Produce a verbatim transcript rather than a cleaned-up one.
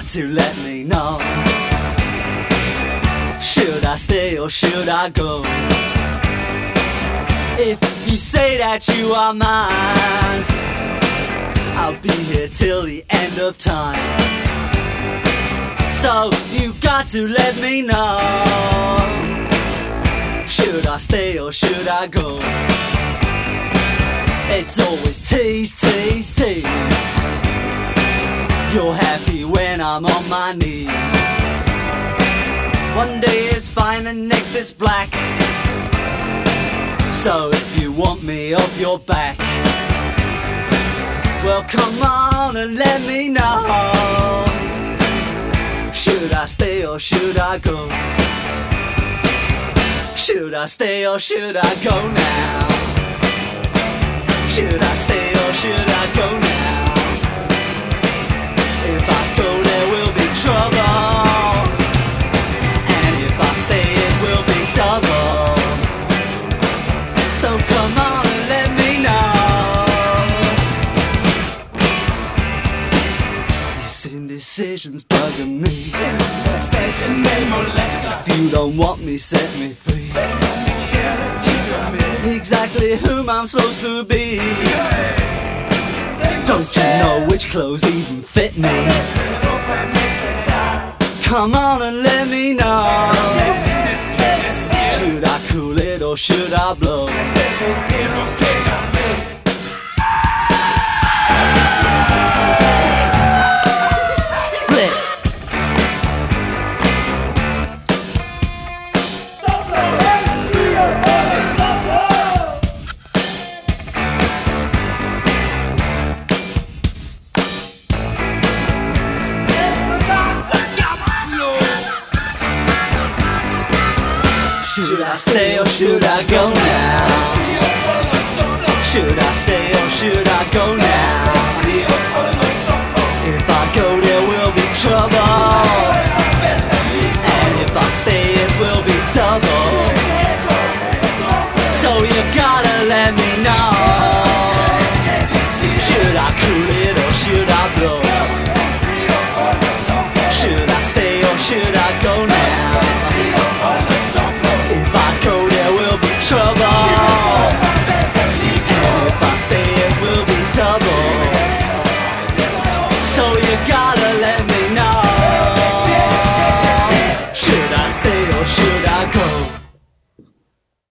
to let me know. Should I stay or should I go? If you say that you are mine, I'll be here till the end of time. So you got to let me know. Should I stay or should I go? It's always tease, tease, tease. You're happy when I'm on my knees. One day it's fine and next it's black. So if you want me off your back, well come on and let me know. Should I stay or should I go? Should I stay or should I go now? Should I stay or should I go now? If I go there will be trouble, and if I stay it will be double. So come on and let me know. This indecision's bugging me. Indecision may molest us. If you don't want me, set me free. Exactly whom I'm supposed to be. Don't you know which clothes even fit me? Come on and let me know. Should I cool it or should I blow? Should I stay or should I go now? Should I stay or should I go now? If I go there will be trouble, and if I stay it will be double. So you gotta let me know. Should I cool it or should I blow? Should I stay or should I go now? If I go there will be trouble, and if I stay it will be double. So you gotta